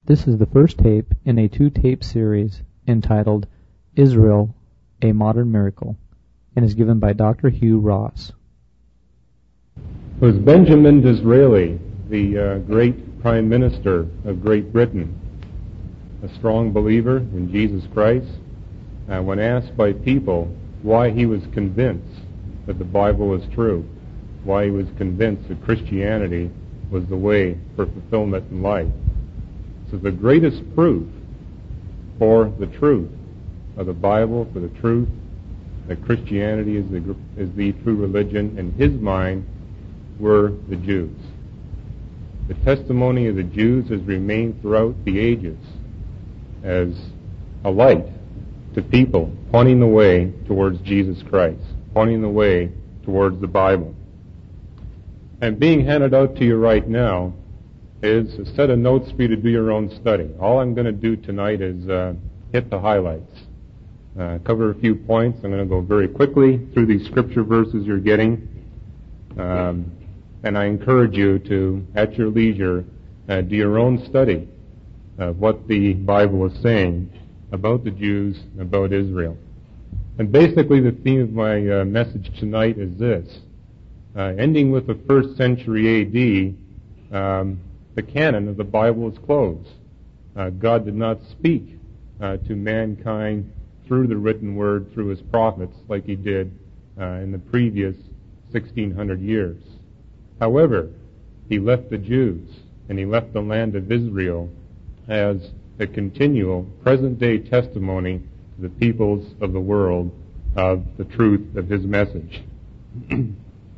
This is the first tape in a two-tape series entitled Israel, a Modern Miracle, and is given by Dr. Hugh Ross. It was Benjamin Disraeli, the great Prime Minister of Great Britain, a strong believer in Jesus Christ, when asked by people why he was convinced that the Bible was true, why he was convinced that Christianity was the way for fulfillment in life. So the greatest proof for the truth of the Bible, for the truth that Christianity is the true religion, in his mind, were the Jews. The testimony of the Jews has remained throughout the ages as a light to people, pointing the way towards Jesus Christ, pointing the way towards the Bible. And being handed out to you right now is a set of notes for you to do your own study. All I'm going to do tonight is hit the highlights, cover a few points. I'm going to go very quickly through these scripture verses you're getting, and I encourage you to, at your leisure, do your own study of what the Bible is saying about the Jews, about Israel. And basically the theme of my message tonight is this. Ending with the 1st century A.D., the canon of the Bible is closed. God did not speak to mankind through the written word, through his prophets, like he did in the previous 1600 years. However, he left the Jews and he left the land of Israel as a continual present-day testimony to the peoples of the world of the truth of his message. And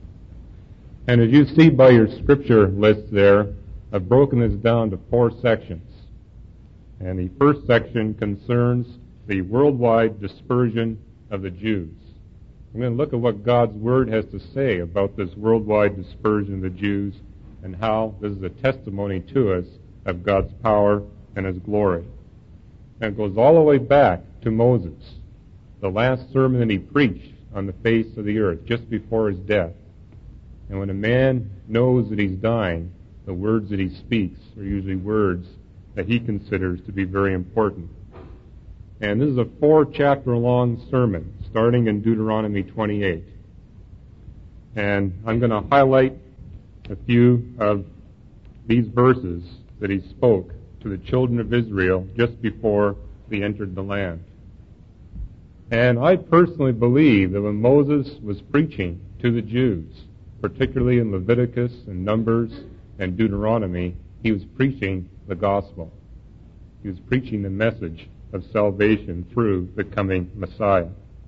as you see by your scripture list there, I've broken this down to 4 sections. And the first section concerns the worldwide dispersion of the Jews. I'm going to look at what God's Word has to say about this worldwide dispersion of the Jews and how this is a testimony to us of God's power and His glory. And it goes all the way back to Moses, the last sermon that he preached on the face of the earth just before his death. And when a man knows that he's dying, the words that he speaks are usually words that he considers to be very important. And this is a 4-chapter-long sermon, starting in Deuteronomy 28. And I'm going to highlight a few of these verses that he spoke to the children of Israel just before they entered the land. And I personally believe that when Moses was preaching to the Jews, particularly in Leviticus and Numbers and Deuteronomy, he was preaching the gospel. He was preaching the message of salvation through the coming Messiah.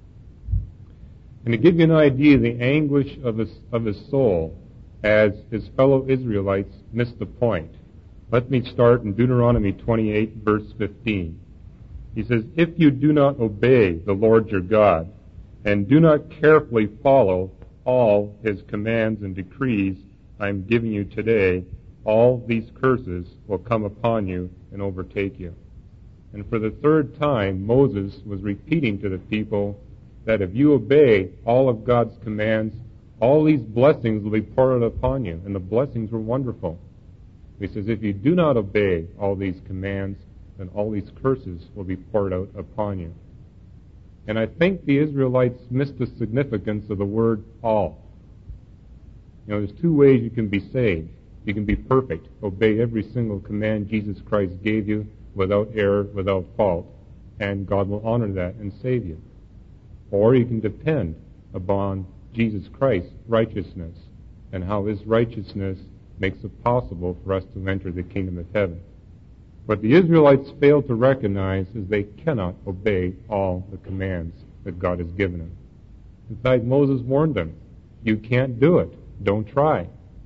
And to give you an idea of the anguish of his soul as his fellow Israelites missed the point, let me start in Deuteronomy 28, verse 15. He says, "If you do not obey the Lord your God, and do not carefully follow all his commands and decrees I am giving you today, all these curses will come upon you and overtake you." And for the 3rd time, Moses was repeating to the people that if you obey all of God's commands, all these blessings will be poured out upon you. And the blessings were wonderful. He says, if you do not obey all these commands, then all these curses will be poured out upon you. And I think the Israelites missed the significance of the word all. You know, there's 2 ways you can be saved. You can be perfect, obey every single command Jesus Christ gave you without error, without fault, and God will honor that and save you. Or you can depend upon Jesus Christ's righteousness and how his righteousness makes it possible for us to enter the kingdom of heaven. What the Israelites failed to recognize is they cannot obey all the commands that God has given them. In fact, Moses warned them, you can't do it. Don't try.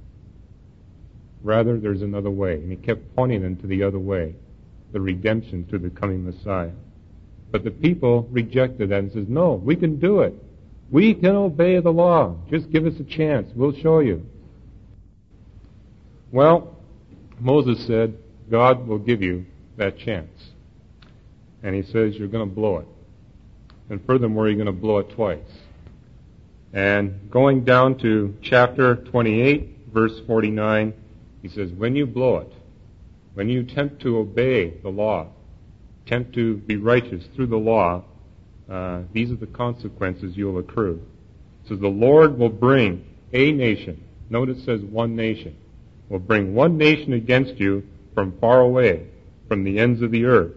Rather, there's another way. And he kept pointing them to the other way, the redemption through the coming Messiah. But the people rejected that and says, no, we can do it. We can obey the law. Just give us a chance. We'll show you. Well, Moses said, God will give you that chance. And he says, you're going to blow it. And furthermore, you're going to blow it twice. And going down to chapter 28, verse 49, he says, when you blow it, when you attempt to obey the law, attempt to be righteous through the law, these are the consequences you'll accrue. So the Lord will bring a nation, notice it says one nation, will bring one nation against you from far away, from the ends of the earth.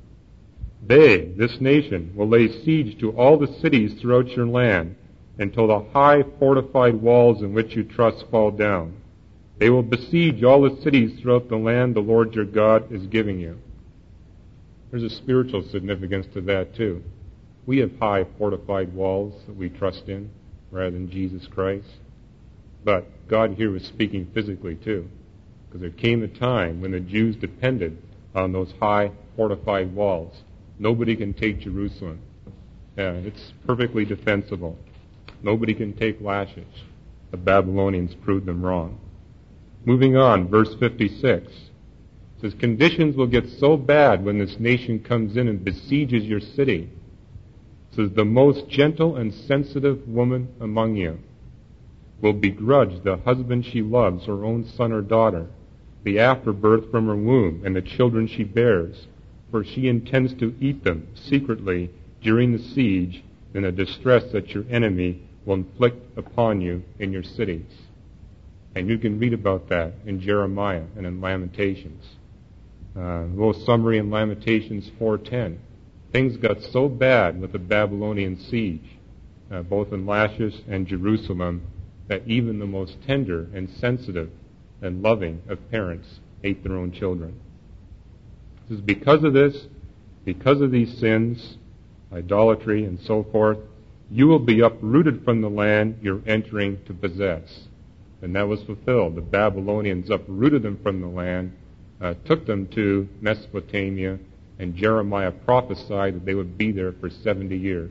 They, this nation, will lay siege to all the cities throughout your land until the high fortified walls in which you trust fall down. They will besiege all the cities throughout the land the Lord your God is giving you. There's a spiritual significance to that too. We have high fortified walls that we trust in rather than Jesus Christ. But God here was speaking physically too, because there came a time when the Jews depended on those high fortified walls. Nobody can take Jerusalem. It's perfectly defensible. Nobody can take Lachish. The Babylonians proved them wrong. Moving on, verse 56. It says, conditions will get so bad when this nation comes in and besieges your city. It says, the most gentle and sensitive woman among you will begrudge the husband she loves, her own son or daughter, the afterbirth from her womb, and the children she bears, for she intends to eat them secretly during the siege and the distress that your enemy will inflict upon you in your cities. And you can read about that in Jeremiah and in Lamentations. A little summary in Lamentations 4:10. Things got so bad with the Babylonian siege, both in Lachish and Jerusalem, that even the most tender and sensitive and loving of parents ate their own children. It says, because of this, because of these sins, idolatry and so forth, you will be uprooted from the land you're entering to possess. And that was fulfilled. The Babylonians uprooted them from the land, took them to Mesopotamia, and Jeremiah prophesied that they would be there for 70 years.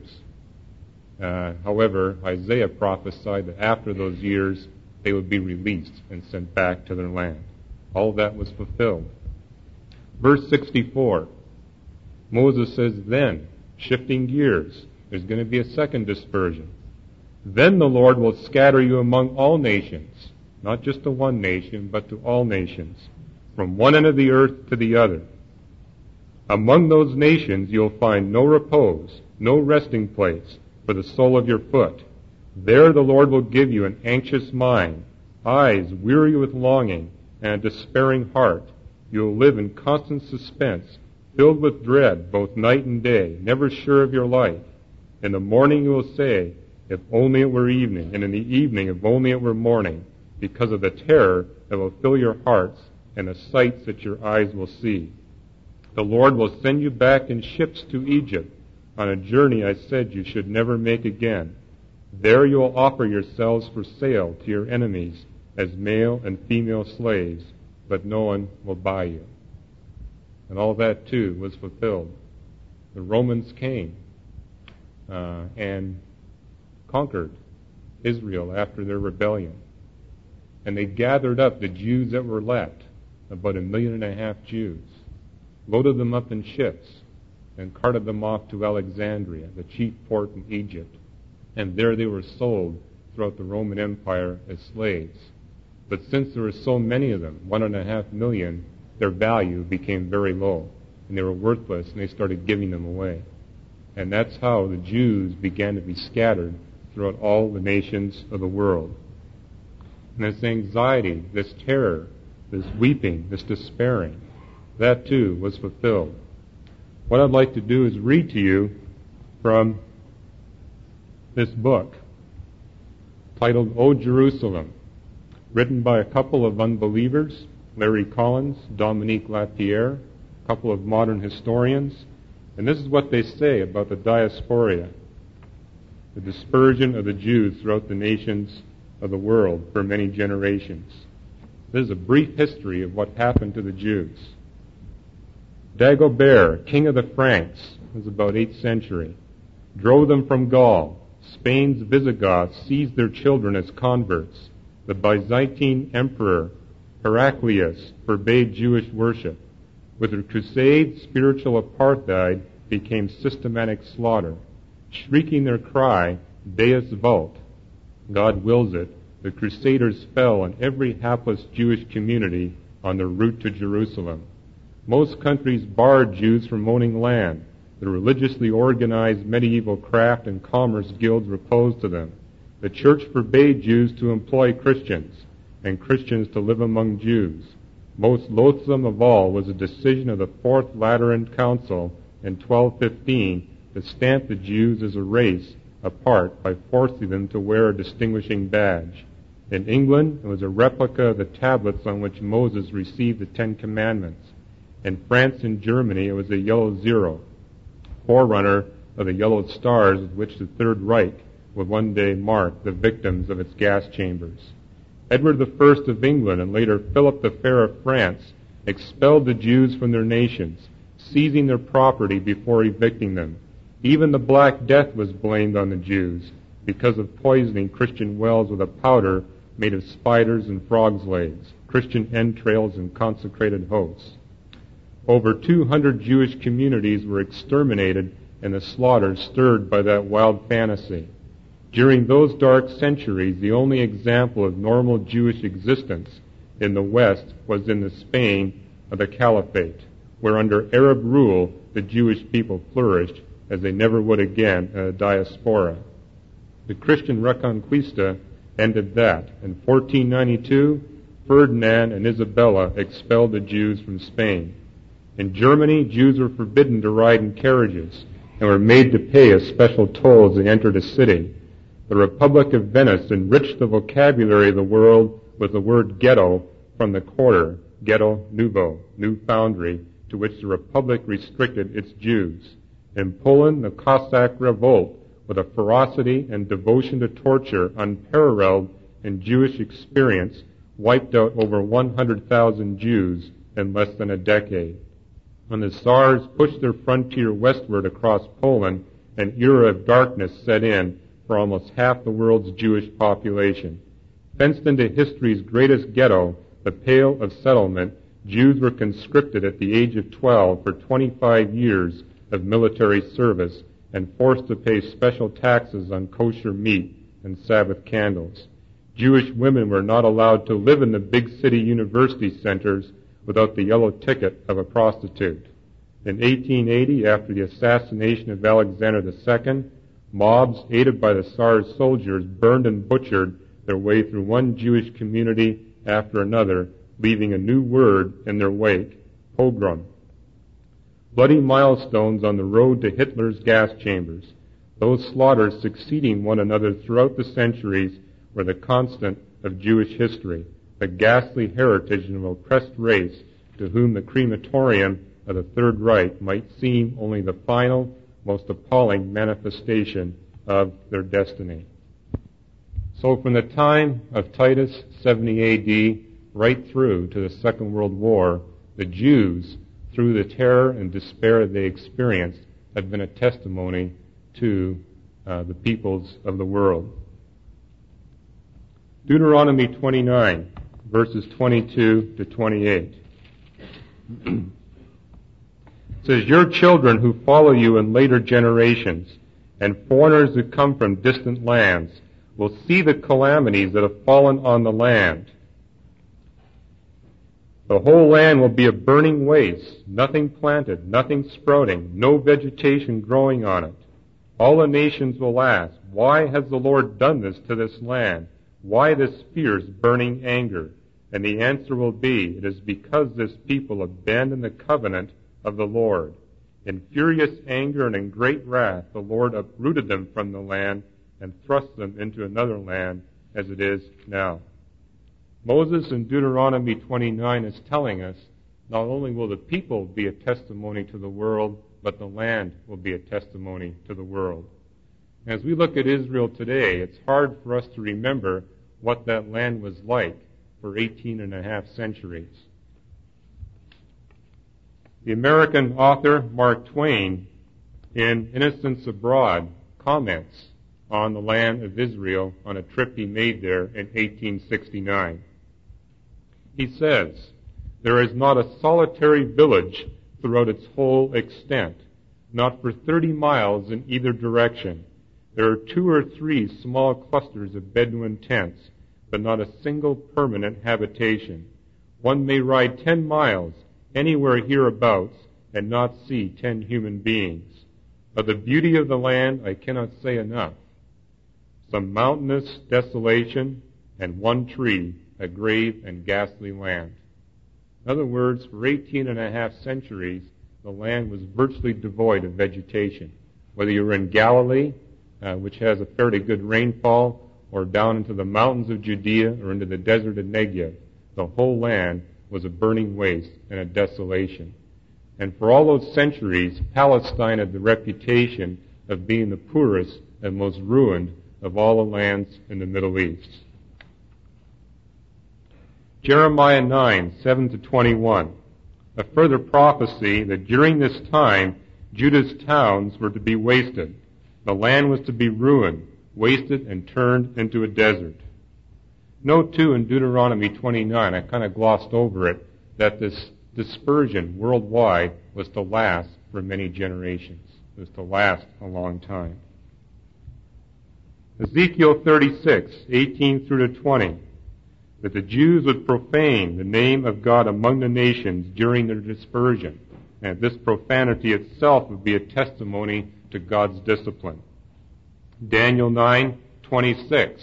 However, Isaiah prophesied that after those years, they would be released and sent back to their land. All that was fulfilled. Verse 64, Moses says, then, shifting gears, there's going to be a second dispersion. Then the Lord will scatter you among all nations, not just to one nation, but to all nations, from one end of the earth to the other. Among those nations you'll find no repose, no resting place for the sole of your foot. There the Lord will give you an anxious mind, eyes weary with longing, and a despairing heart. You'll live in constant suspense, filled with dread both night and day, never sure of your life. In the morning you will say, if only it were evening, and in the evening, if only it were morning, because of the terror that will fill your hearts and the sights that your eyes will see. The Lord will send you back in ships to Egypt, on a journey I said you should never make again. There you will offer yourselves for sale to your enemies as male and female slaves, but no one will buy you. And all that too was fulfilled. The Romans came and conquered Israel after their rebellion. And they gathered up the Jews that were left, about 1.5 million Jews, loaded them up in ships, and carted them off to Alexandria, the chief port in Egypt. And there they were sold throughout the Roman Empire as slaves. But since there were so many of them, 1.5 million, their value became very low, and they were worthless, and they started giving them away. And that's how the Jews began to be scattered throughout all the nations of the world. And this anxiety, this terror, this weeping, this despairing, that too was fulfilled. What I'd like to do is read to you from this book titled O Jerusalem, written by a couple of unbelievers, Larry Collins, Dominique Lapierre, a couple of modern historians. And this is what they say about the diaspora, the dispersion of the Jews throughout the nations of the world for many generations. This is a brief history of what happened to the Jews. Dagobert, king of the Franks, was about 8th century, drove them from Gaul. Spain's Visigoths seized their children as converts. The Byzantine emperor Heraclius forbade Jewish worship. With the crusade, spiritual apartheid became systematic slaughter. Shrieking their cry, Deus vult, God wills it, the Crusaders fell on every hapless Jewish community on their route to Jerusalem. Most countries barred Jews from owning land. The religiously organized medieval craft and commerce guilds were opposed to them. The church forbade Jews to employ Christians, and Christians to live among Jews. Most loathsome of all was the decision of the Fourth Lateran Council in 1215 to stamp the Jews as a race apart by forcing them to wear a distinguishing badge. In England, it was a replica of the tablets on which Moses received the Ten Commandments. In France and Germany, it was a yellow zero, forerunner of the yellow stars with which the Third Reich would one day mark the victims of its gas chambers. Edward I of England and later Philip the Fair of France expelled the Jews from their nations, seizing their property before evicting them. Even the Black Death was blamed on the Jews because of poisoning Christian wells with a powder made of spiders and frogs' legs, Christian entrails, and consecrated hosts. Over 200 Jewish communities were exterminated in the slaughter stirred by that wild fantasy. During those dark centuries, the only example of normal Jewish existence in the West was in the Spain of the Caliphate, where under Arab rule the Jewish people flourished as they never would again in a diaspora. The Christian Reconquista ended that. In 1492, Ferdinand and Isabella expelled the Jews from Spain. In Germany, Jews were forbidden to ride in carriages and were made to pay a special toll as they entered a city. The Republic of Venice enriched the vocabulary of the world with the word ghetto from the quarter, ghetto nouveau, new foundry, to which the Republic restricted its Jews. In Poland, the Cossack revolt, with a ferocity and devotion to torture unparalleled in Jewish experience, wiped out over 100,000 Jews in less than a decade. When the Tsars pushed their frontier westward across Poland, an era of darkness set in for almost half the world's Jewish population. Fenced into history's greatest ghetto, the Pale of Settlement, Jews were conscripted at the age of 12 for 25 years of military service and forced to pay special taxes on kosher meat and Sabbath candles. Jewish women were not allowed to live in the big city university centers without the yellow ticket of a prostitute. In 1880, after the assassination of Alexander II, mobs aided by the Tsar's soldiers burned and butchered their way through one Jewish community after another, leaving a new word in their wake, pogrom. Bloody milestones on the road to Hitler's gas chambers. Those slaughters succeeding one another throughout the centuries were the constant of Jewish history, the ghastly heritage of an oppressed race to whom the crematorium of the Third Reich might seem only the final, most appalling manifestation of their destiny. So from the time of Titus 70 A.D. right through to the Second World War, the Jews, through the terror and despair they experienced, have been a testimony to the peoples of the world. Deuteronomy 29, verses 22 to 28. It says, "Your children who follow you in later generations and foreigners who come from distant lands will see the calamities that have fallen on the land. The whole land will be a burning waste, nothing planted, nothing sprouting, no vegetation growing on it. All the nations will ask, 'Why has the Lord done this to this land? Why this fierce burning anger?' And the answer will be, 'It is because this people abandoned the covenant of the Lord. In furious anger and in great wrath, the Lord uprooted them from the land and thrust them into another land as it is now." Moses in Deuteronomy 29 is telling us not only will the people be a testimony to the world, but the land will be a testimony to the world. As we look at Israel today, it's hard for us to remember what that land was like for 18 and a half centuries. The American author Mark Twain, in Innocents Abroad, comments on the land of Israel on a trip he made there in 1869. He says, "There is not a solitary village throughout its whole extent, not for 30 miles in either direction. There are 2 or 3 small clusters of Bedouin tents, but not a single permanent habitation. One may ride 10 miles anywhere hereabouts and not see 10 human beings. Of the beauty of the land I cannot say enough. Some mountainous desolation and one tree, a grave and ghastly land. In other words, for 18.5 centuries, the land was virtually devoid of vegetation. Whether you were in Galilee, which has a fairly good rainfall, or down into the mountains of Judea or into the desert of Negev, the whole land was a burning waste and a desolation. And for all those centuries, Palestine had the reputation of being the poorest and most ruined of all the lands in the Middle East. Jeremiah 9:7-21, a further prophecy that during this time Judah's towns were to be wasted. The land was to be ruined, wasted, and turned into a desert. Note too in Deuteronomy 29, I kind of glossed over it, that this dispersion worldwide was to last for many generations. It was to last a long time. Ezekiel 36:18-20, that the Jews would profane the name of God among the nations during their dispersion, and this profanity itself would be a testimony to God's discipline. Daniel 9:26.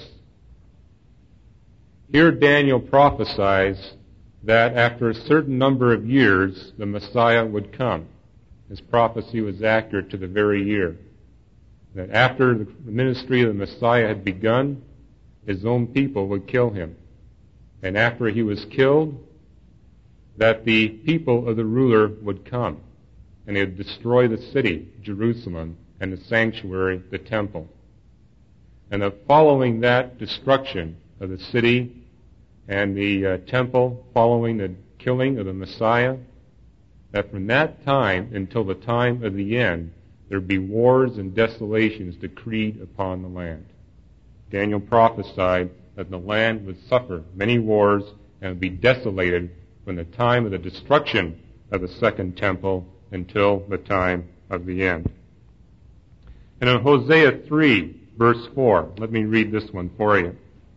Here Daniel prophesies that after a certain number of years, the Messiah would come. His prophecy was accurate to the very year. That after the ministry of the Messiah had begun, his own people would kill him. And after he was killed, that the people of the ruler would come, and they would destroy the city, Jerusalem, and the sanctuary, the temple. And that following that destruction of the city and the temple, following the killing of the Messiah, that from that time until the time of the end, there would be wars and desolations decreed upon the land. Daniel prophesied that the land would suffer many wars and would be desolated from the time of the destruction of the second temple until the time of the end. And in Hosea 3, verse 4, let me read this one for you.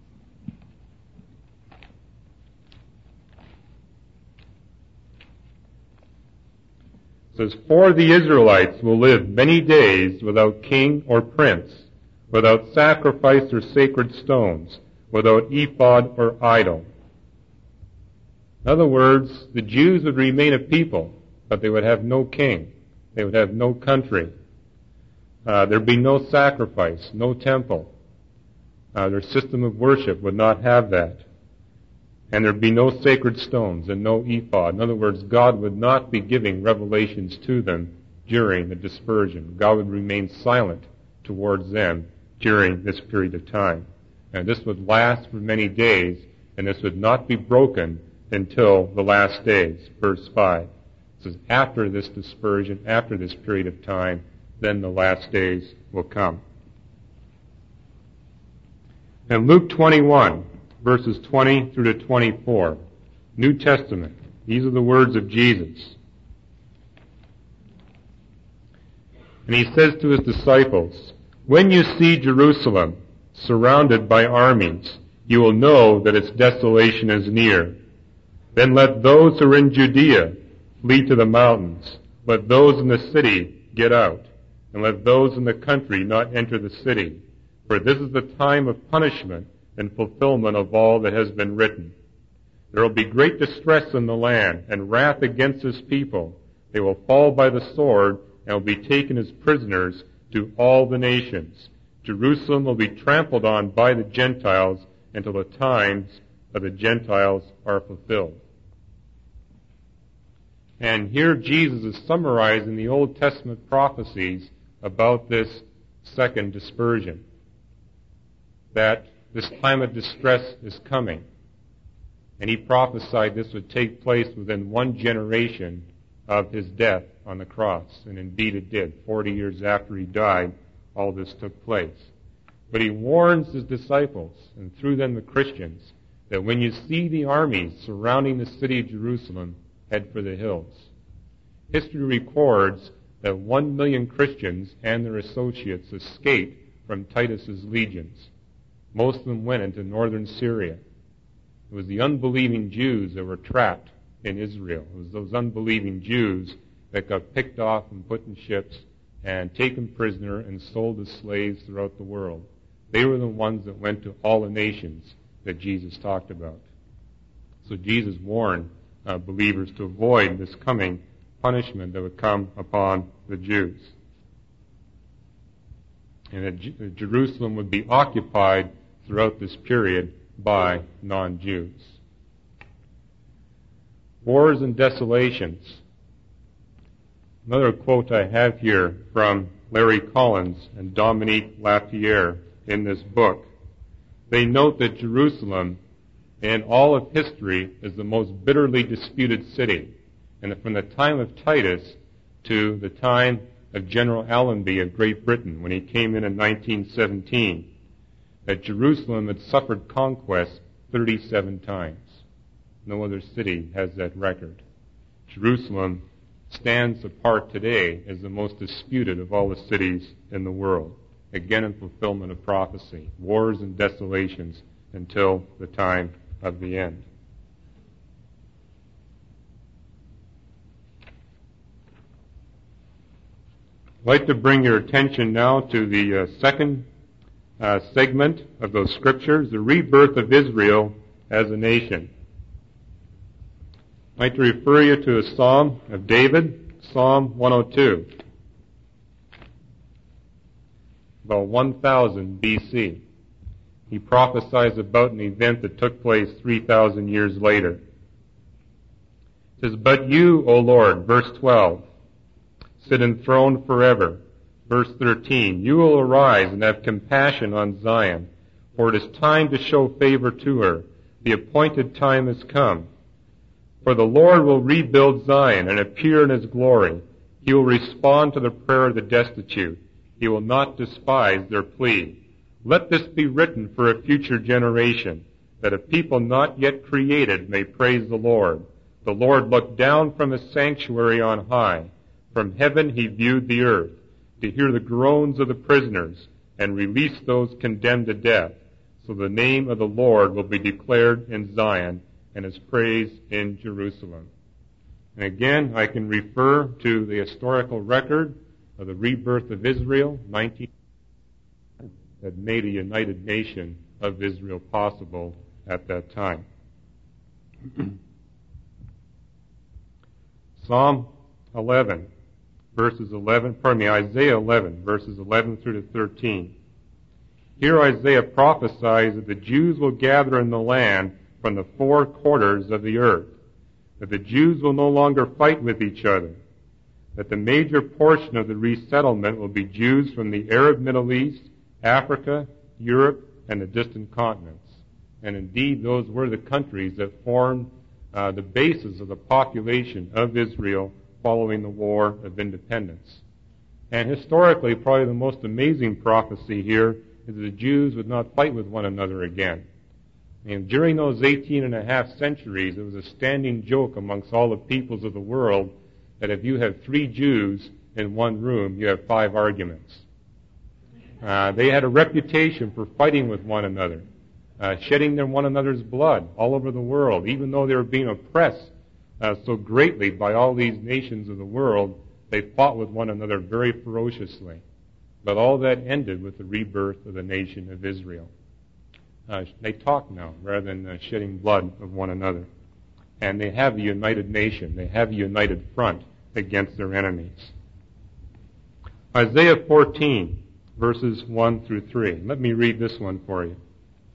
It says, "For the Israelites will live many days without king or prince, without sacrifice or sacred stones, without ephod or idol." In other words, the Jews would remain a people, but they would have no king. They would have no country. There'd be no sacrifice, no temple. Their system of worship would not have that. And there'd be no sacred stones and no ephod. In other words, God would not be giving revelations to them during the dispersion. God would remain silent towards them during this period of time. And this would last for many days, and this would not be broken until the last days. Verse 5. It says, after this dispersion, after this period of time, then the last days will come. And Luke 21, verses 20 through to 24, New Testament. These are the words of Jesus. And he says to his disciples, "When you see Jerusalem surrounded by armies, you will know that its desolation is near. Then let those who are in Judea flee to the mountains. Let those in the city get out, and let those in the country not enter the city. For this is the time of punishment and fulfillment of all that has been written. There will be great distress in the land, and wrath against his people. They will fall by the sword, and will be taken as prisoners to all the nations. Jerusalem will be trampled on by the Gentiles until the times of the Gentiles are fulfilled." And here Jesus is summarizing the Old Testament prophecies about this second dispersion, that this time of distress is coming. And he prophesied this would take place within one generation of his death on the cross. And indeed it did. 40 years after he died, all this took place. But he warns his disciples, and through them the Christians, that when you see the armies surrounding the city of Jerusalem, head for the hills. History records that 1 million Christians and their associates escaped from Titus's legions. Most of them went into northern Syria. It was the unbelieving Jews that were trapped in Israel. It was those unbelieving Jews that got picked off and put in ships and taken prisoner and sold as slaves throughout the world. They were the ones that went to all the nations that Jesus talked about. So Jesus warned believers to avoid this coming punishment that would come upon the Jews. And that Jerusalem would be occupied throughout this period by non-Jews. Wars and desolations. Another quote I have here from Larry Collins and Dominique Lapierre in this book. They note that Jerusalem in all of history is the most bitterly disputed city. And that from the time of Titus to the time of General Allenby of Great Britain when he came in 1917, that Jerusalem had suffered conquest 37 times. No other city has that record. Jerusalem stands apart today as the most disputed of all the cities in the world. Again, in fulfillment of prophecy, wars and desolations until the time of the end. I'd like to bring your attention now to the second segment of those scriptures, the rebirth of Israel as a nation. I'd like to refer you to a Psalm of David, Psalm 102, about 1000 BC. He prophesies about an event that took place 3,000 years later. It says, "But you, O Lord," verse 12, "sit enthroned forever." Verse 13, "You will arise and have compassion on Zion, for it is time to show favor to her. The appointed time has come. For the Lord will rebuild Zion and appear in his glory. He will respond to the prayer of the destitute. He will not despise their plea. Let this be written for a future generation, that a people not yet created may praise the Lord. The Lord looked down from his sanctuary on high. From heaven he viewed the earth, to hear the groans of the prisoners, and release those condemned to death. So the name of the Lord will be declared in Zion, and his praise in Jerusalem." And again, I can refer to the historical record of the rebirth of Israel, 19 that made a united nation of Israel possible at that time. Isaiah 11, verses 11 through to 13. Here Isaiah prophesies that the Jews will gather in the land from the four quarters of the earth, that the Jews will no longer fight with each other, that the major portion of the resettlement will be Jews from the Arab Middle East, Africa, Europe, and the distant continents. And indeed, those were the countries that formed the basis of the population of Israel following the War of Independence. And historically, probably the most amazing prophecy here is that the Jews would not fight with one another again. And during those 18 and a half centuries, it was a standing joke amongst all the peoples of the world that if you have 3 Jews in one room, you have 5 arguments. They had a reputation for fighting with one another, shedding one another's blood all over the world, even though they were being oppressed so greatly by all these nations of the world. They fought with one another very ferociously. But all that ended with the rebirth of the nation of Israel. They talk now rather than shedding blood of one another. And they have a united nation. They have a united front against their enemies. Isaiah 14, verses 1 through 3. Let me read this one for you.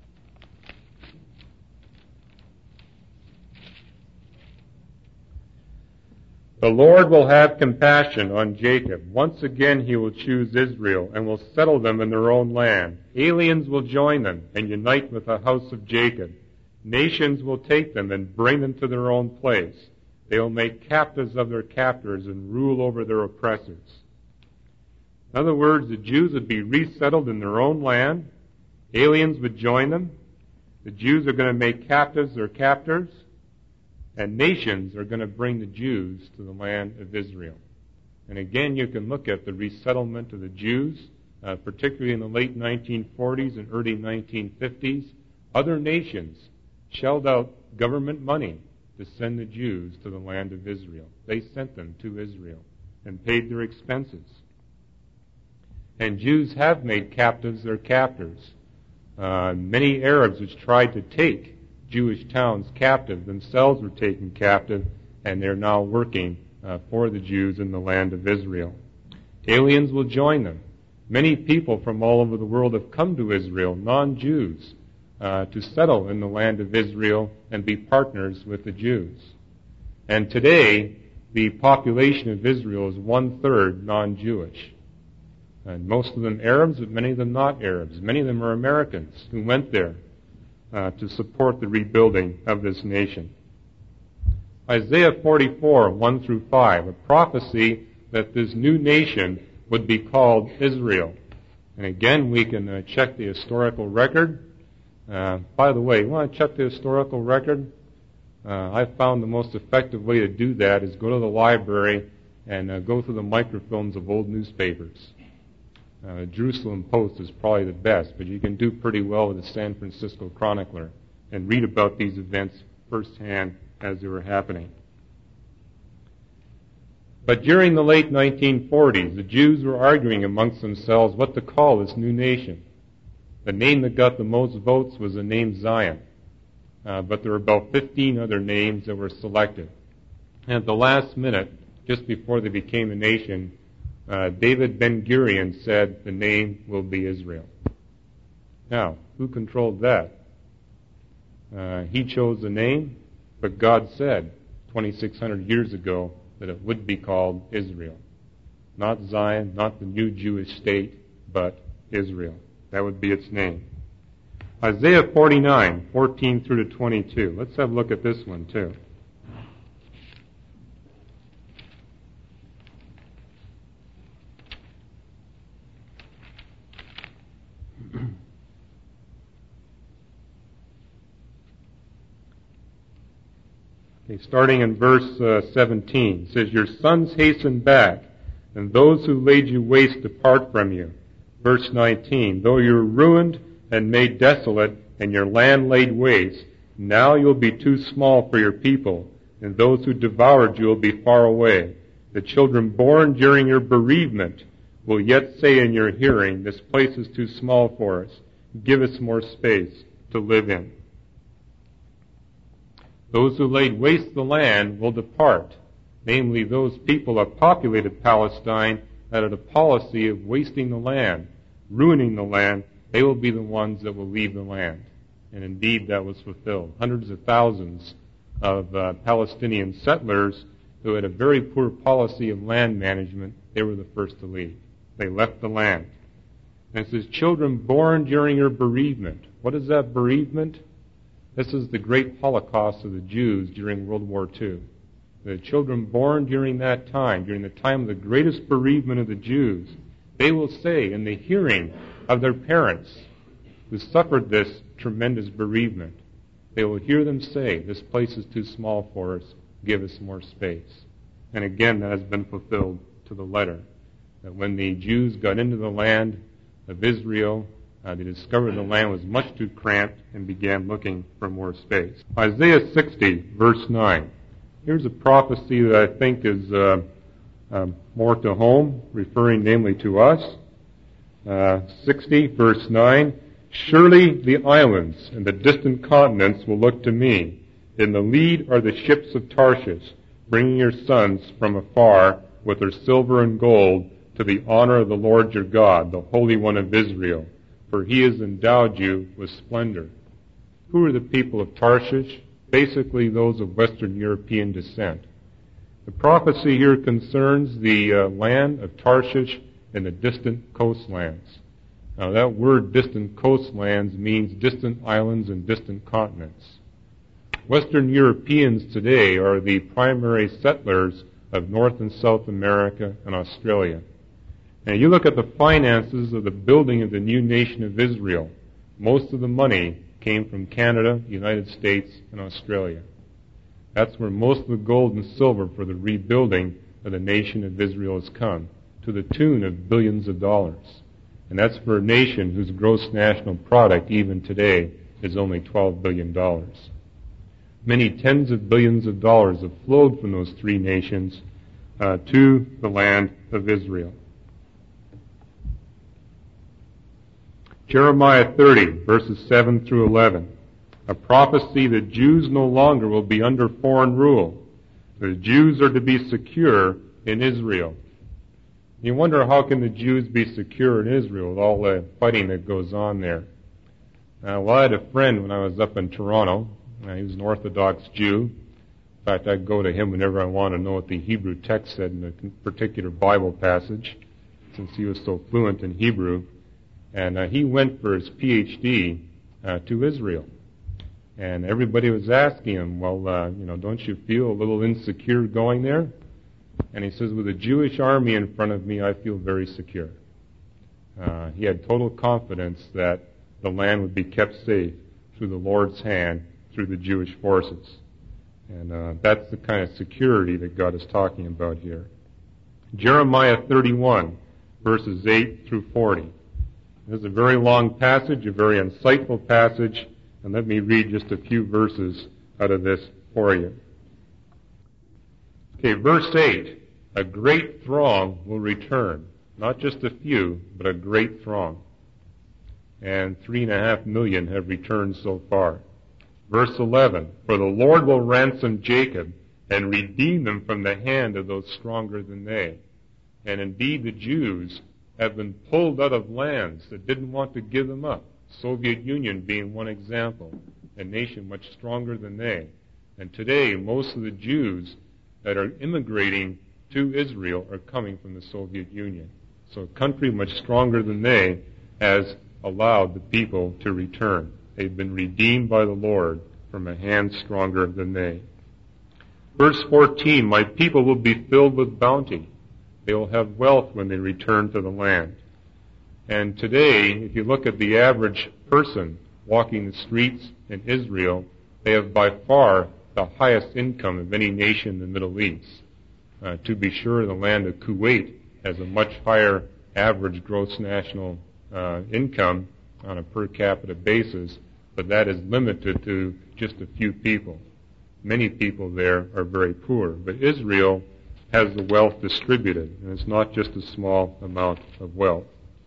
"The Lord will have compassion on Jacob. Once again he will choose Israel and will settle them in their own land. Aliens will join them and unite with the house of Jacob. Nations will take them and bring them to their own place. They will make captives of their captors and rule over their oppressors." In other words, the Jews would be resettled in their own land. Aliens would join them. The Jews are going to make captives their captors. And nations are going to bring the Jews to the land of Israel. And again, you can look at the resettlement of the Jews, particularly in the late 1940s and early 1950s. Other nations shelled out government money to send the Jews to the land of Israel. They sent them to Israel and paid their expenses. And Jews have made captives their captors. Many Arabs which tried to take Jewish towns captive themselves were taken captive, and they're now working for the Jews in the land of Israel. Aliens will join them. Many people from all over the world have come to Israel, non-Jews, to settle in the land of Israel and be partners with the Jews. And today, the population of Israel is 1/3 non-Jewish. And most of them Arabs, but many of them not Arabs. Many of them are Americans who went there to support the rebuilding of this nation. Isaiah 44, 1-5, a prophecy that this new nation would be called Israel. And again, we can check the historical record. By the way, you want to check the historical record? I found the most effective way to do that is go to the library and go through the microfilms of old newspapers. Jerusalem Post is probably the best, but you can do pretty well with the San Francisco Chronicler and read about these events firsthand as they were happening. But during the late 1940s, the Jews were arguing amongst themselves what to call this new nation. The name that got the most votes was the name Zion. But there were about 15 other names that were selected. And at the last minute, just before they became a nation, David Ben-Gurion said the name will be Israel. Now, who controlled that? He chose the name, but God said 2,600 years ago that it would be called Israel. Not Zion, not the new Jewish state, but Israel. That would be its name. Isaiah 49, 14-22. Let's have a look at this one too. Okay, starting in verse 17, it says, "Your sons hasten back, and those who laid you waste depart from you." Verse 19, "Though you're ruined and made desolate, and your land laid waste, now you'll be too small for your people, and those who devoured you will be far away. The children born during your bereavement will yet say in your hearing, 'This place is too small for us. Give us more space to live in.'" Those who laid waste the land will depart, namely those people who populated Palestine that had a policy of wasting the land, ruining the land. They will be the ones that will leave the land. And indeed, that was fulfilled. Hundreds of thousands of Palestinian settlers who had a very poor policy of land management, they were the first to leave. They left the land. And it says, "Children born during your bereavement." What is that bereavement? This is the great Holocaust of the Jews during World War II. The children born during that time, during the time of the greatest bereavement of the Jews, they will say in the hearing of their parents who suffered this tremendous bereavement, they will hear them say, "This place is too small for us, give us more space." And again, that has been fulfilled to the letter. That when the Jews got into the land of Israel, they discovered the land was much too cramped and began looking for more space. Isaiah 60, verse 9. Here's a prophecy that I think is more to home, referring namely to us. 60, verse 9. "Surely the islands and the distant continents will look to me. In the lead are the ships of Tarshish, bringing your sons from afar with their silver and gold to the honor of the Lord your God, the Holy One of Israel. For he has endowed you with splendor." Who are the people of Tarshish? Basically those of Western European descent. The prophecy here concerns the land of Tarshish and the distant coastlands. Now that word distant coastlands means distant islands and distant continents. Western Europeans today are the primary settlers of North and South America and Australia. Now you look at the finances of the building of the new nation of Israel. Most of the money came from Canada, the United States, and Australia. That's where most of the gold and silver for the rebuilding of the nation of Israel has come, to the tune of billions of dollars. And that's for a nation whose gross national product even today is only $12 billion. Many tens of billions of dollars have flowed from those three nations to the land of Israel. Jeremiah 30, verses 7 through 11. A prophecy that Jews no longer will be under foreign rule. The Jews are to be secure in Israel. You wonder, how can the Jews be secure in Israel with all the fighting that goes on there? Well, I had a friend when I was up in Toronto. He was an Orthodox Jew. In fact, I'd go to him whenever I wanted to know what the Hebrew text said in a particular Bible passage, since he was so fluent in Hebrew. And he went for his PhD to Israel. And everybody was asking him, well, don't you feel a little insecure going there? And he says, with a Jewish army in front of me, I feel very secure. He had total confidence that the land would be kept safe through the Lord's hand, through the Jewish forces. And that's the kind of security that God is talking about here. Jeremiah 31, verses 8 through 40. This is a very long passage, a very insightful passage, and let me read just a few verses out of this for you. Okay, verse 8. A great throng will return. Not just a few, but a great throng. And 3.5 million have returned so far. Verse 11. For the Lord will ransom Jacob and redeem them from the hand of those stronger than they. And indeed the Jews have been pulled out of lands that didn't want to give them up. Soviet Union being one example, a nation much stronger than they. And today, most of the Jews that are immigrating to Israel are coming from the Soviet Union. So a country much stronger than they has allowed the people to return. They've been redeemed by the Lord from a hand stronger than they. Verse 14, my people will be filled with bounty. They will have wealth when they return to the land. And today, if you look at the average person walking the streets in Israel, they have by far the highest income of any nation in the Middle East. To be sure, the land of Kuwait has a much higher average gross national income on a per capita basis, but that is limited to just a few people. Many people there are very poor, but Israel has the wealth distributed, and it's not just a small amount of wealth.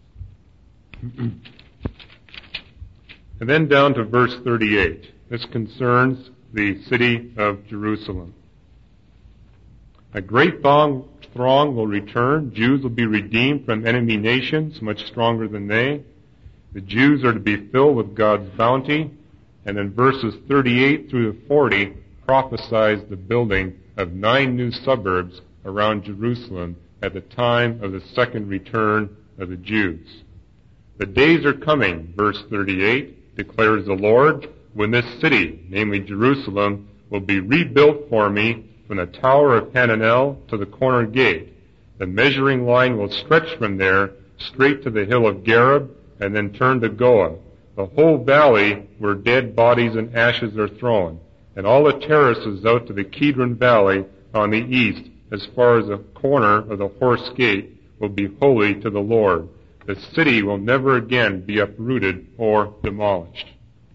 And then down to verse 38. This concerns the city of Jerusalem. A great throng will return. Jews will be redeemed from enemy nations, much stronger than they. The Jews are to be filled with God's bounty. And then verses 38 through to 40 prophesies the building of 9 new suburbs around Jerusalem at the time of the second return of the Jews. The days are coming, verse 38, declares the Lord, when this city, namely Jerusalem, will be rebuilt for me from the tower of Hananel to the corner gate. The measuring line will stretch from there straight to the hill of Gareb and then turn to Goah, the whole valley where dead bodies and ashes are thrown, and all the terraces out to the Kidron Valley on the east as far as the corner of the Horse Gate will be holy to the Lord. The city will never again be uprooted or demolished.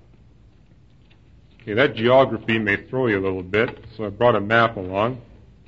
Okay, that geography may throw you a little bit, so I brought a map along.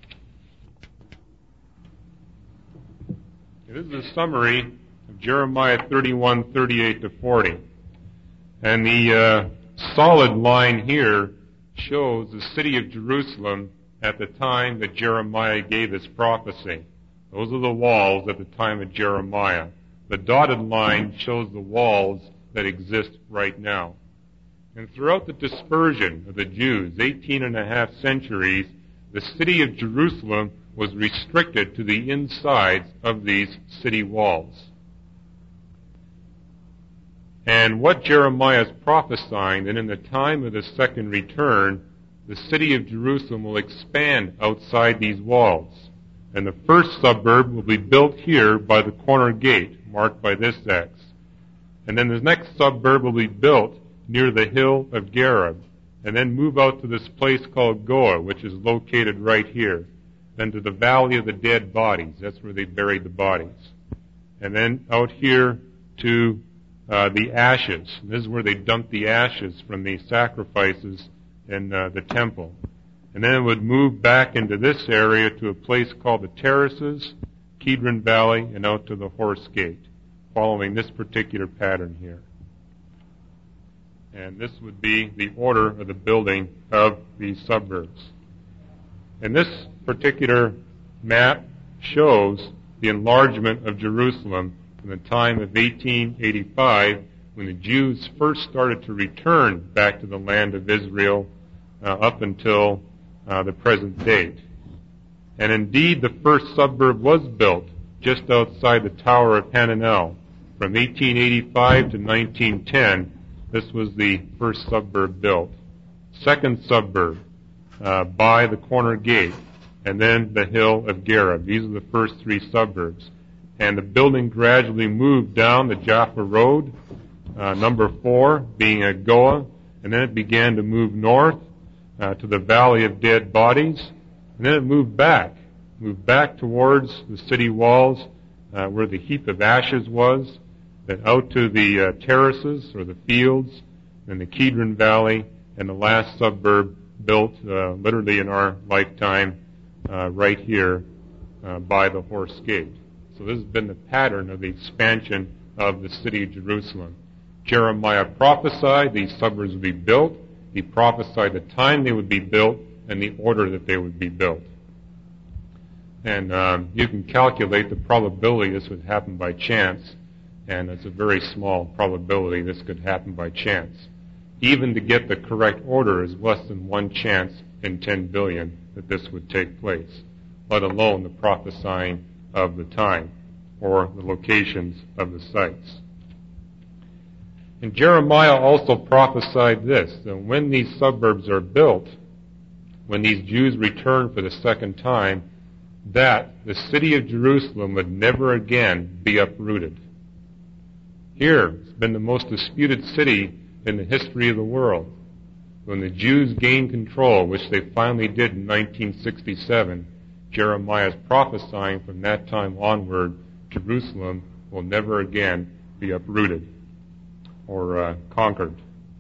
This is a summary of Jeremiah 31, 38 to 40. And the solid line here shows the city of Jerusalem at the time that Jeremiah gave his prophecy. Those are the walls at the time of Jeremiah. The dotted line shows the walls that exist right now. And throughout the dispersion of the Jews, 18.5 centuries, the city of Jerusalem was restricted to the insides of these city walls. And what Jeremiah is prophesying, that in the time of the second return, the city of Jerusalem will expand outside these walls. And the first suburb will be built here by the corner gate, marked by this X. And then the next suburb will be built near the hill of Gareb, and then move out to this place called Goah, which is located right here. Then to the valley of the dead bodies. That's where they buried the bodies. And then out here to the ashes. This is where they dumped the ashes from the sacrifices in the temple. And then it would move back into this area to a place called the Terraces, Kidron Valley, and out to the Horse Gate, following this particular pattern here. And this would be the order of the building of these suburbs. And this particular map shows the enlargement of Jerusalem from the time of 1885, when the Jews first started to return back to the land of Israel, up until the present date. And indeed, the first suburb was built just outside the Tower of Hananel. From 1885 to 1910, this was the first suburb built. Second suburb, by the corner gate, and then the hill of Gareb. These are the first three suburbs. And the building gradually moved down the Jaffa Road, number 4 being at Goa, and then it began to move north to the Valley of Dead Bodies, and then it moved back towards the city walls where the heap of ashes was, then out to the terraces or the fields, and the Kidron Valley, and the last suburb built literally in our lifetime right here by the Horse Gate. So this has been the pattern of the expansion of the city of Jerusalem. Jeremiah prophesied these suburbs would be built. He prophesied the time they would be built and the order that they would be built. And you can calculate the probability this would happen by chance, and it's a very small probability this could happen by chance. Even to get the correct order is less than 1 chance in 10 billion that this would take place, let alone the prophesying of the time or the locations of the sites. And Jeremiah also prophesied this, that when these suburbs are built, when these Jews return for the second time, that the city of Jerusalem would never again be uprooted. Here, it's been the most disputed city in the history of the world. When the Jews gained control, which they finally did in 1967, Jeremiah is prophesying from that time onward, Jerusalem will never again be uprooted or conquered.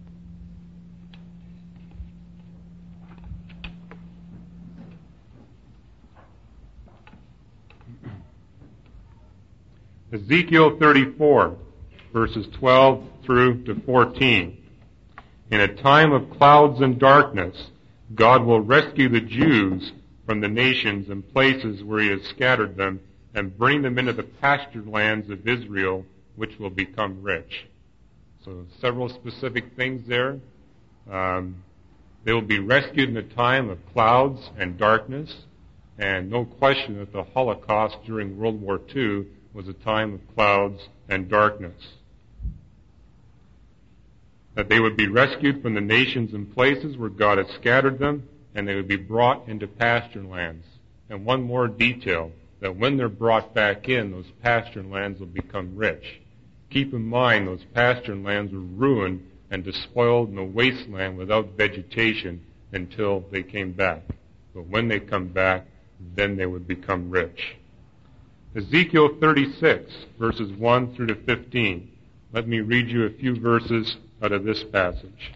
Ezekiel 34, verses 12 through to 14. In a time of clouds and darkness, God will rescue the Jews from the nations and places where he has scattered them and bring them into the pasture lands of Israel, which will become rich. So several specific things there. They will be rescued in a time of clouds and darkness, and no question that the Holocaust during World War II was a time of clouds and darkness. That they would be rescued from the nations and places where God had scattered them, and they would be brought into pasture lands. And one more detail, that when they're brought back in, those pasture lands will become rich. Keep in mind, those pasture lands were ruined and despoiled in a wasteland without vegetation until they came back. But when they come back, then they would become rich. Ezekiel 36, verses 1 through to 15. Let me read you a few verses out of this passage.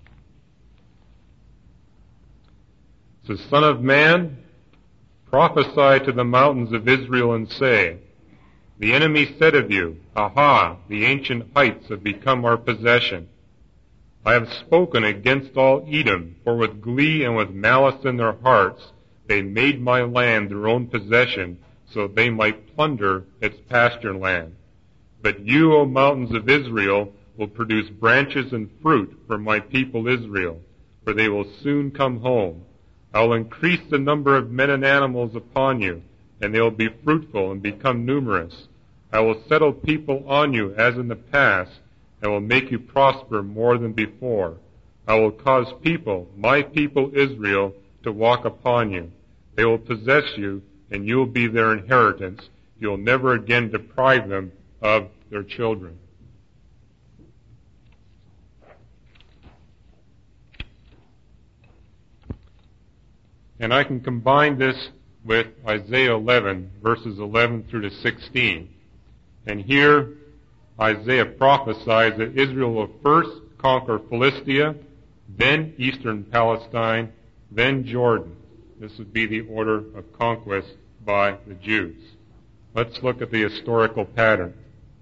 It says, Son of man, prophesy to the mountains of Israel and say, the enemy said of you, Aha, the ancient heights have become our possession. I have spoken against all Edom, for with glee and with malice in their hearts they made my land their own possession, so they might plunder its pasture land. But you, O mountains of Israel, will produce branches and fruit for my people Israel, for they will soon come home. I will increase the number of men and animals upon you, and they will be fruitful and become numerous. I will settle people on you as in the past, and will make you prosper more than before. I will cause people, my people Israel, to walk upon you. They will possess you, and you will be their inheritance. You will never again deprive them of their children. And I can combine this with Isaiah 11, verses 11 through to 16. And here, Isaiah prophesies that Israel will first conquer Philistia, then eastern Palestine, then Jordan. This would be the order of conquest by the Jews. Let's look at the historical pattern.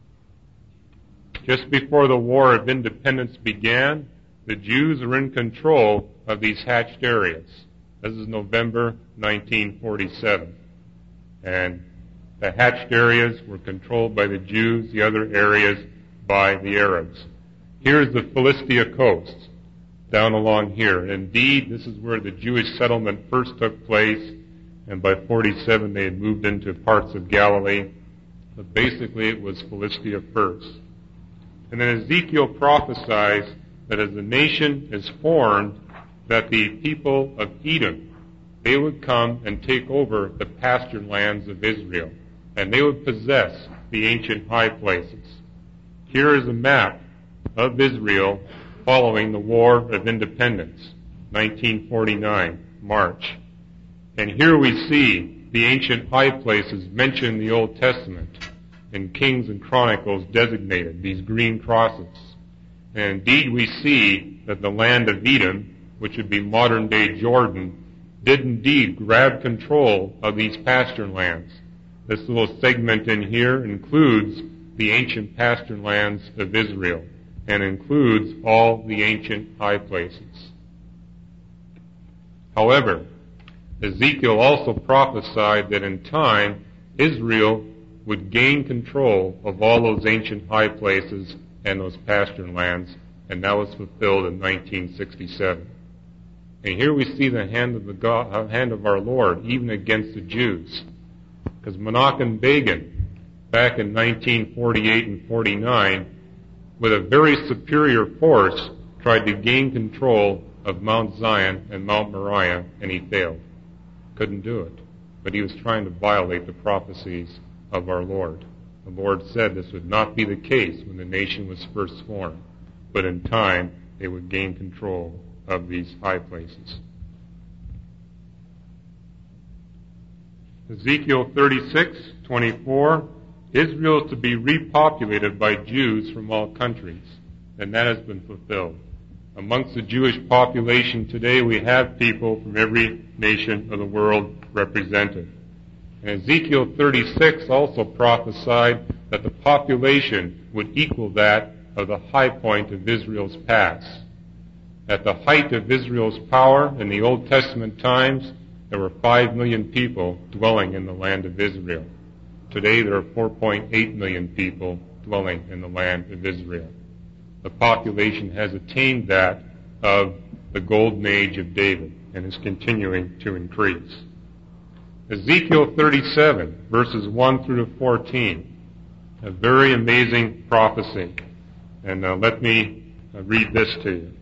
Just before the War of Independence began, the Jews were in control of these hatched areas. This is November 1947. And the hatched areas were controlled by the Jews, the other areas by the Arabs. Here's the Philistia coast, down along here. And indeed, this is where the Jewish settlement first took place, and by 47 they had moved into parts of Galilee. But basically it was Philistia first. And then Ezekiel prophesies that as the nation is formed, that the people of Edom, they would come and take over the pasture lands of Israel, and they would possess the ancient high places. Here is a map of Israel following the War of Independence, 1949, March. And here we see the ancient high places mentioned in the Old Testament, and Kings and Chronicles designated, these green crosses. And indeed we see that the land of Edom, which would be modern-day Jordan, did indeed grab control of these pasture lands. This little segment in here includes the ancient pasture lands of Israel and includes all the ancient high places. However, Ezekiel also prophesied that in time, Israel would gain control of all those ancient high places and those pasture lands, and that was fulfilled in 1967. And here we see the hand of our Lord, even against the Jews. Because Menachem Begin, back in 1948 and 49, with a very superior force, tried to gain control of Mount Zion and Mount Moriah, and he failed. Couldn't do it. But he was trying to violate the prophecies of our Lord. The Lord said this would not be the case when the nation was first formed, but in time they would gain control of these high places. Ezekiel 36:24, Israel is to be repopulated by Jews from all countries, and that has been fulfilled. Amongst the Jewish population today, we have people from every nation of the world represented. And Ezekiel 36 also prophesied that the population would equal that of the high point of Israel's past. At the height of Israel's power in the Old Testament times, there were 5 million people dwelling in the land of Israel. Today there are 4.8 million people dwelling in the land of Israel. The population has attained that of the golden age of David and is continuing to increase. Ezekiel 37, verses 1 through to 14, a very amazing prophecy. And let me read this to you.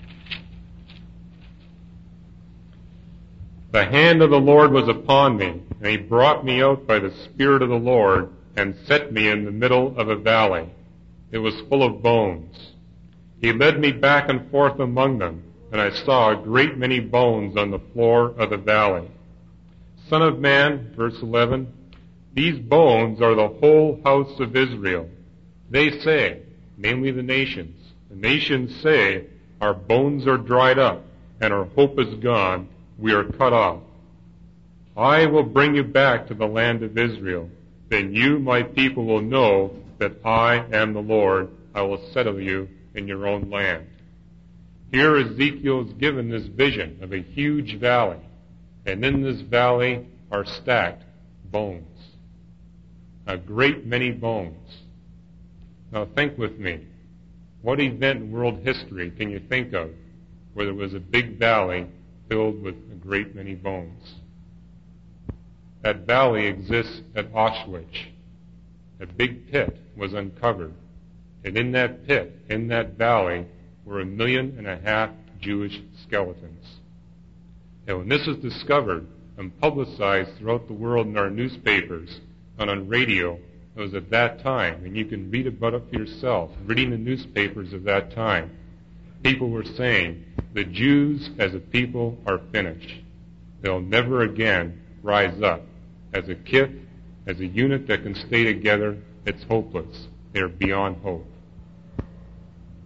The hand of the Lord was upon me, and he brought me out by the Spirit of the Lord and set me in the middle of a valley. It was full of bones. He led me back and forth among them, and I saw a great many bones on the floor of the valley. Son of man, verse 11, these bones are the whole house of Israel. They say, namely the nations say, our bones are dried up, and our hope is gone, we are cut off. I will bring you back to the land of Israel. Then you, my people, will know that I am the Lord. I will settle you in your own land. Here Ezekiel is given this vision of a huge valley, and in this valley are stacked bones. A great many bones. Now think with me. What event in world history can you think of where there was a big valley filled with a great many bones? That valley exists at Auschwitz. A big pit was uncovered. And in that pit, in that valley, were 1.5 million Jewish skeletons. And when this was discovered and publicized throughout the world in our newspapers and on radio, it was at that time, and you can read about it for yourself, reading the newspapers of that time, people were saying, the Jews as a people are finished. They'll never again rise up. As a kith, as a unit that can stay together, it's hopeless. They're beyond hope.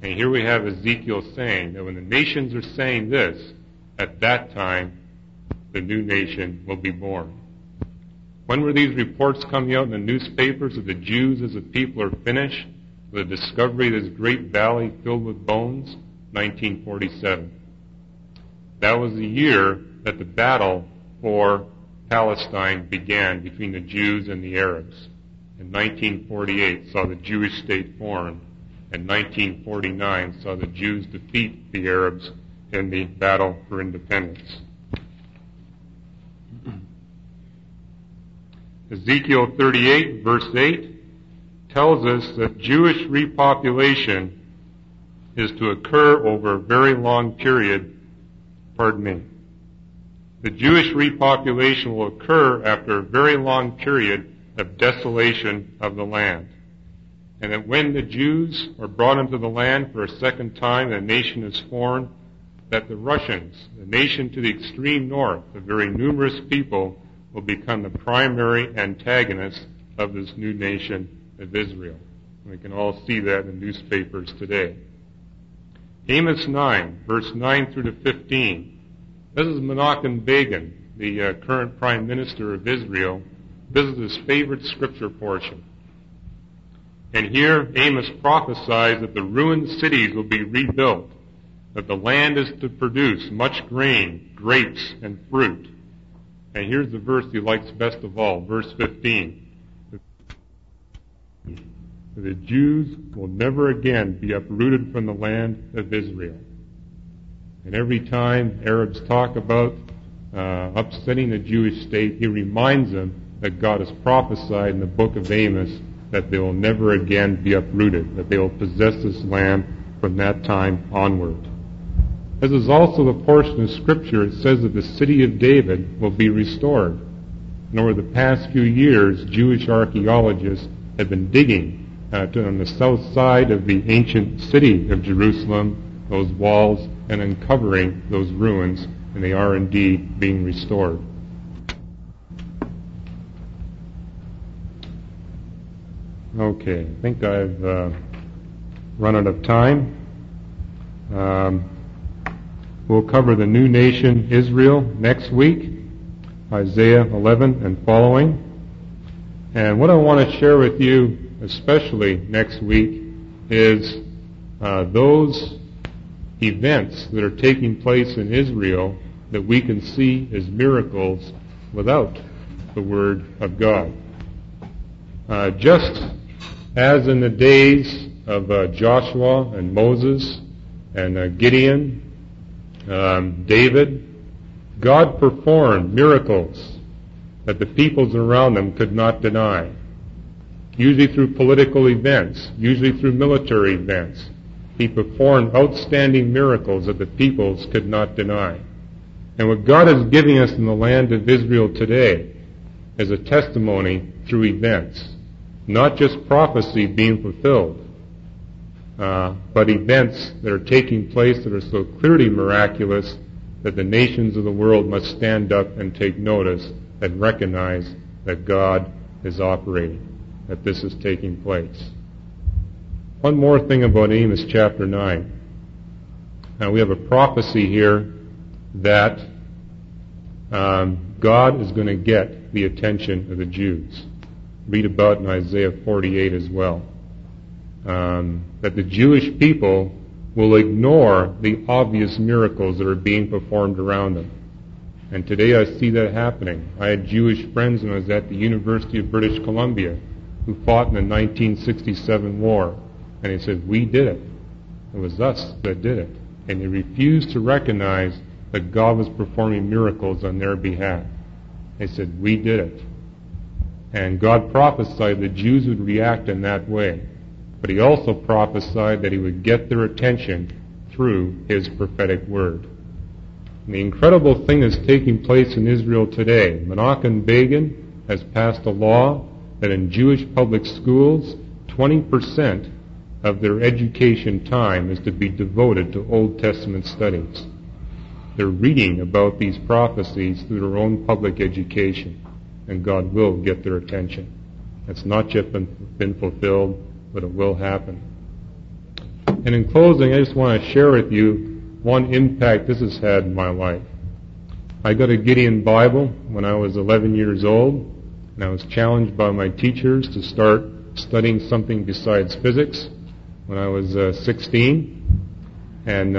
And here we have Ezekiel saying that when the nations are saying this, at that time, the new nation will be born. When were these reports coming out in the newspapers that the Jews as a people are finished? The discovery of this great valley filled with bones? 1947. That was the year that the battle for Palestine began between the Jews and the Arabs. In 1948 saw the Jewish state formed. In 1949 saw the Jews defeat the Arabs in the battle for independence. Ezekiel 38, verse 8, tells us that Jewish repopulation is to occur over a very long period. The Jewish repopulation will occur after a very long period of desolation of the land. And that when the Jews are brought into the land for a second time, the nation is formed, that the Russians, the nation to the extreme north, a very numerous people, will become the primary antagonists of this new nation of Israel. We can all see that in the newspapers today. Amos 9, verse 9 through to 15. This is Menachem Begin, the current Prime Minister of Israel. This is his favorite scripture portion. And here Amos prophesies that the ruined cities will be rebuilt, that the land is to produce much grain, grapes, and fruit. And here's the verse he likes best of all, verse 15. The Jews will never again be uprooted from the land of Israel. And every time Arabs talk about upsetting the Jewish state, he reminds them that God has prophesied in the book of Amos that they will never again be uprooted, that they will possess this land from that time onward. This is also the portion of Scripture that says that the city of David will be restored. And over the past few years, Jewish archaeologists have been digging on the south side of the ancient city of Jerusalem, those walls, and uncovering those ruins, and they are indeed being restored. Okay, I think I've run out of time. We'll cover the new nation Israel next week, Isaiah 11 and following. And what I want to share with you, especially next week, is those events that are taking place in Israel that we can see as miracles without the Word of God. Just as in the days of Joshua and Moses and Gideon, David, God performed miracles that the peoples around them could not deny. Usually through political events, usually through military events. He performed outstanding miracles that the peoples could not deny. And what God is giving us in the land of Israel today is a testimony through events. Not just prophecy being fulfilled, but events that are taking place that are so clearly miraculous that the nations of the world must stand up and take notice and recognize that God is operating, that this is taking place. One more thing about Amos chapter 9. Now we have a prophecy here that God is going to get the attention of the Jews. Read about in Isaiah 48 as well. That the Jewish people will ignore the obvious miracles that are being performed around them. And today I see that happening. I had Jewish friends when I was at the University of British Columbia who fought in the 1967 war. And he said, we did it. It was us that did it. And they refused to recognize that God was performing miracles on their behalf. They said, we did it. And God prophesied the Jews would react in that way. But he also prophesied that he would get their attention through his prophetic word. And the incredible thing that's taking place in Israel today, Menachem Begin has passed a law that in Jewish public schools, 20% of their education time is to be devoted to Old Testament studies. They're reading about these prophecies through their own public education, and God will get their attention. It's not yet been fulfilled, but it will happen. And in closing, I just want to share with you one impact this has had in my life. I got a Gideon Bible when I was 11 years old, and I was challenged by my teachers to start studying something besides physics when I was 16. And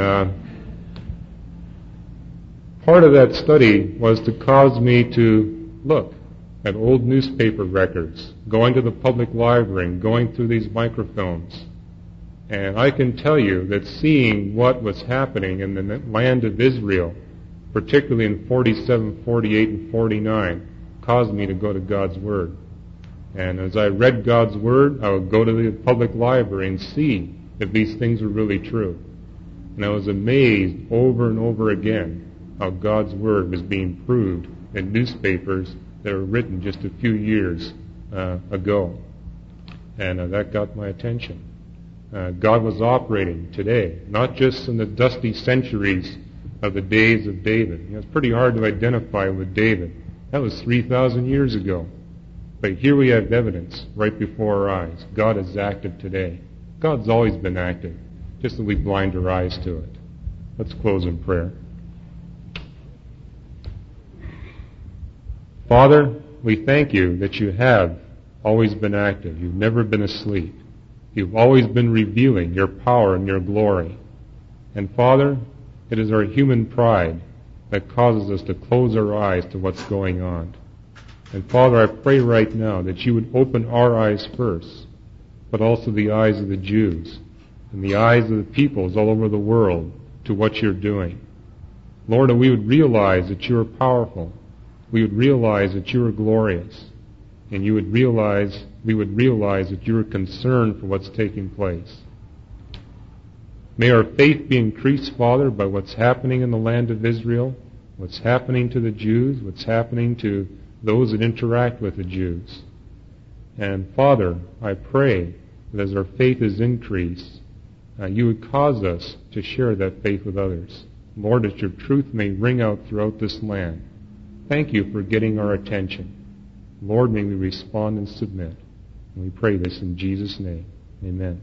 part of that study was to cause me to look at old newspaper records, going to the public library and going through these microfilms. And I can tell you that seeing what was happening in the land of Israel, particularly in 47, 48, and 49, caused me to go to God's Word. And as I read God's Word, I would go to the public library and see if these things were really true. And I was amazed over and over again how God's Word was being proved in newspapers that were written just a few years ago. And that got my attention. God was operating today, not just in the dusty centuries of the days of David. It's pretty hard to identify with David. That was 3,000 years ago. But here we have evidence right before our eyes. God is active today. God's always been active, just that we blind our eyes to it. Let's close in prayer. Father, we thank you that you have always been active. You've never been asleep. You've always been revealing your power and your glory. And Father, it is our human pride that causes us to close our eyes to what's going on. And Father, I pray right now that you would open our eyes first, but also the eyes of the Jews and the eyes of the peoples all over the world to what you're doing. Lord, that we would realize that you are powerful. We would realize that you are glorious. And we would realize that you are concerned for what's taking place. May our faith be increased, Father, by what's happening in the land of Israel, what's happening to the Jews, what's happening to those that interact with the Jews. And Father, I pray that as our faith is increased, you would cause us to share that faith with others. Lord, that your truth may ring out throughout this land. Thank you for getting our attention. Lord, may we respond and submit. And we pray this in Jesus' name. Amen.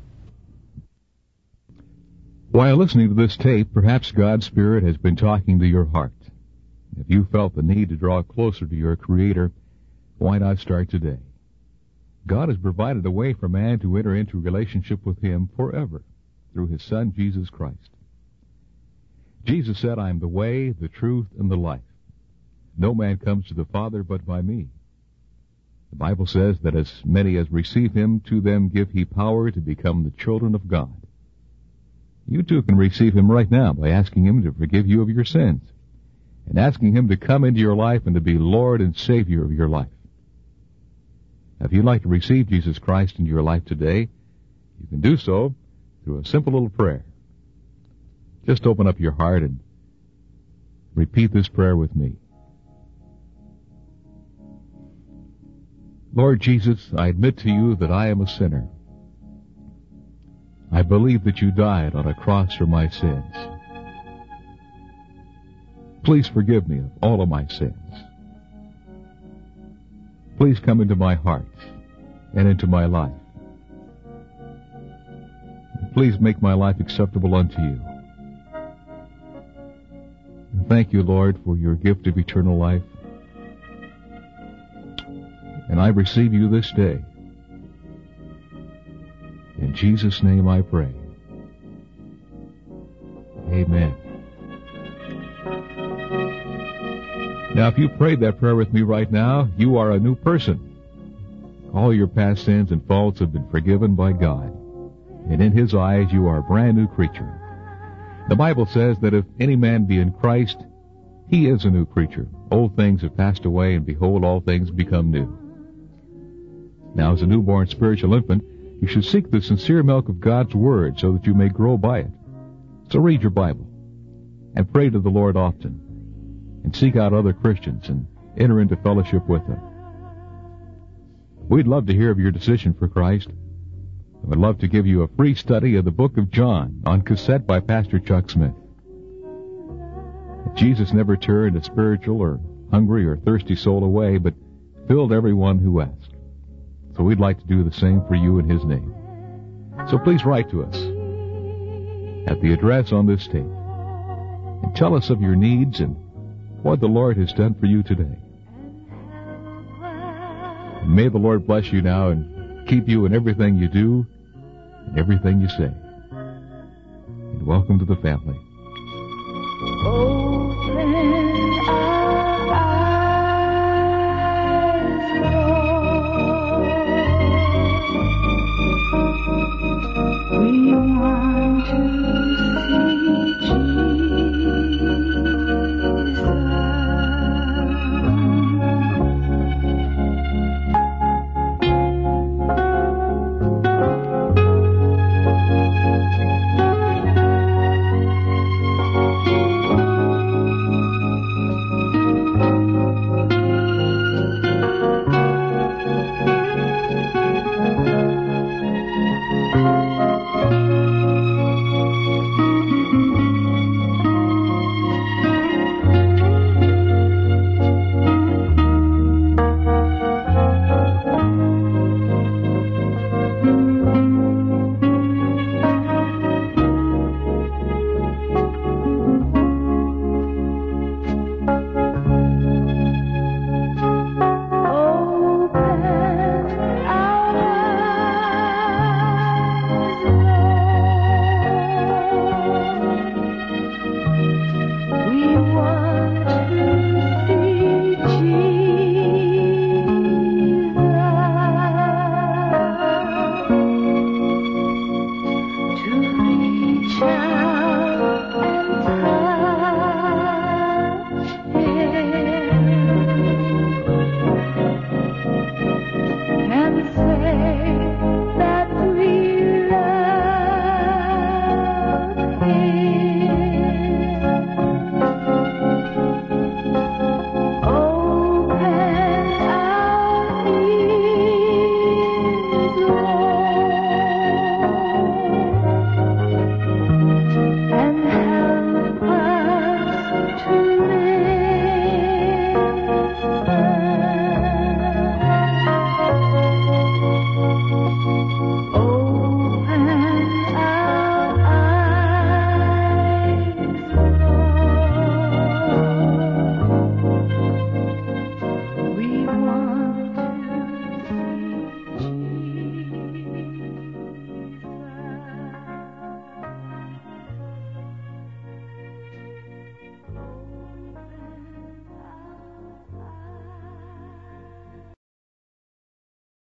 While listening to this tape, perhaps God's Spirit has been talking to your heart. If you felt the need to draw closer to your Creator, why not start today? God has provided a way for man to enter into a relationship with Him forever through His Son, Jesus Christ. Jesus said, I am the way, the truth, and the life. No man comes to the Father but by me. The Bible says that as many as receive Him, to them give He power to become the children of God. You too can receive Him right now by asking Him to forgive you of your sins and asking Him to come into your life and to be Lord and Savior of your life. Now, if you'd like to receive Jesus Christ into your life today, you can do so through a simple little prayer. Just open up your heart and repeat this prayer with me. Lord Jesus, I admit to you that I am a sinner. I believe that you died on a cross for my sins. Please forgive me of all of my sins. Please come into my heart and into my life. Please make my life acceptable unto you. And thank you, Lord, for your gift of eternal life. And I receive you this day. In Jesus' name I pray. Amen. Now, if you prayed that prayer with me right now, you are a new person. All your past sins and faults have been forgiven by God. And in His eyes, you are a brand new creature. The Bible says that if any man be in Christ, he is a new creature. Old things have passed away, and behold, all things become new. Now, as a newborn spiritual infant, you should seek the sincere milk of God's Word so that you may grow by it. So read your Bible and pray to the Lord often and seek out other Christians and enter into fellowship with them. We'd love to hear of your decision for Christ. I would love to give you a free study of the book of John on cassette by Pastor Chuck Smith. Jesus never turned a spiritual or hungry or thirsty soul away, but filled everyone who asked. So we'd like to do the same for you in His name. So please write to us. at the address on this tape and tell us of your needs and what the Lord has done for you today. And may the Lord bless you now and keep you in everything you do and everything you say. And welcome to the family. Oh.